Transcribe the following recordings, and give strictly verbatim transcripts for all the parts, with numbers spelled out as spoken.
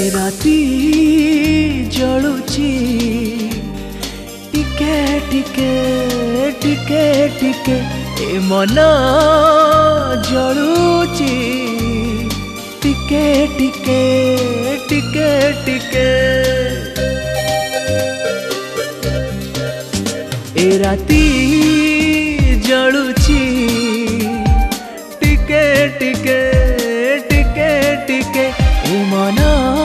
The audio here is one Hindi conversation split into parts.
राती जलुची टिके टिके टिके टिके ए मन जलुची टिके टिके टिके टिके ए राती जलुची टिके टिके टिके टिके ए मन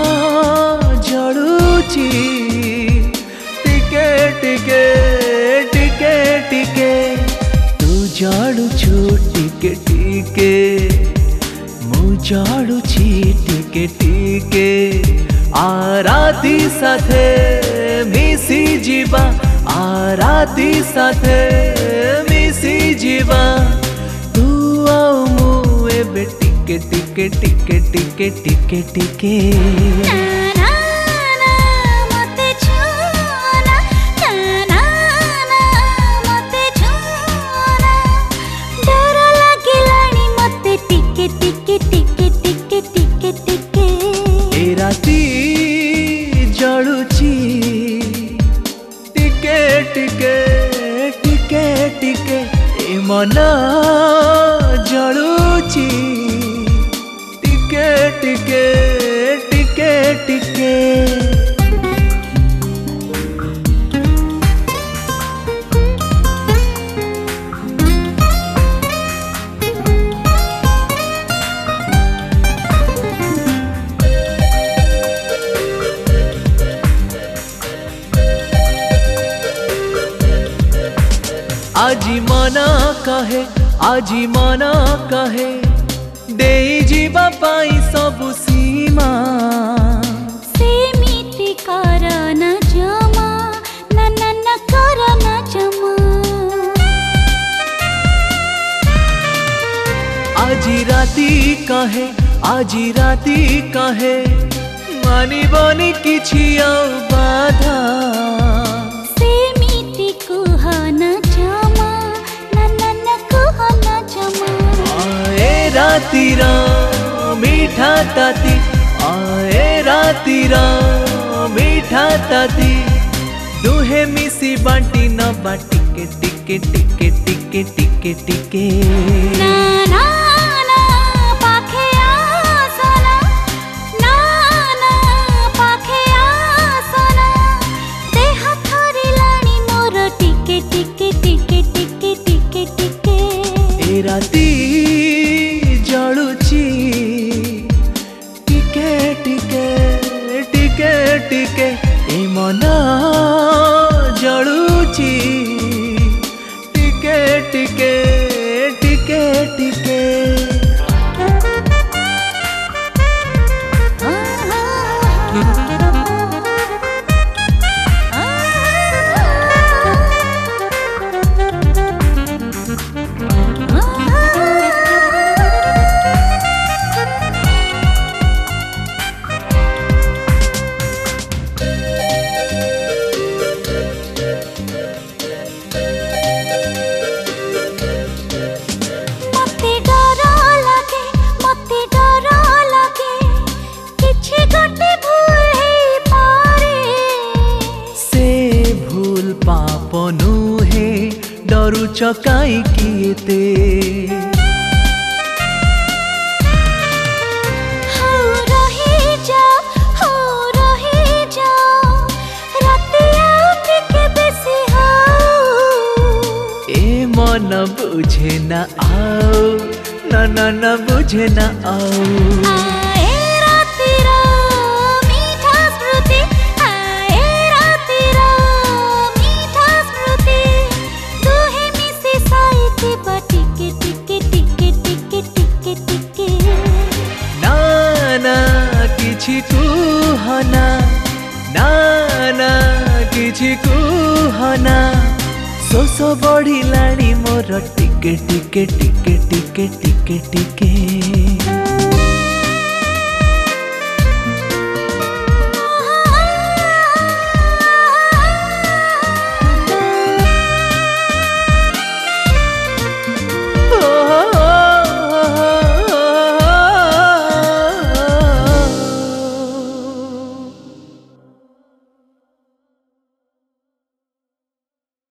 जलुची टिके टिके टिके टिके तू जलुछु टिके टिके मु जलुची टिके टिके आ राती साथे मिसी जीवा आ राती साथे मिसी जीवा तू आओ मु एबे टिके टिके टिके टिके टिके टिके जलुची टिके टिके टिके टिके ए मन जलुची टिके टिके टिके टिके आजी मना कहे आजी मना कहे दे जीवा पाई सबु सीमा सेमिति करना जमा न न न करना जमा आजी राती कहे आजी राती कहे मानी बनी किछि आ बाधा सेमिति कुहना रातीरा मीठा ताती आए रातीरा मीठा ताती दुहे मिसी बांटी न बाटी के टिके टिके टिके टिके टिके ना ना ना पाखे आसना ना ना पाखे आसना देह थरी लानी मोर टिके टिके टिके टिके टिके टिके ए राती जलुची टिके टिके टिके टिके ए मन जलुची टिके टिके टिके टिके पापनु हे डरु चकाई किएते हो रही जा हो रही जा रातिया टिके बेसी हो ए मन बुझे ना आओ न न न बुझे ना आओ किछि कुहना ना ना किछि कुहना सोसो बढ़िलाणी मोर टिके टिके टिके टिके टिके टिके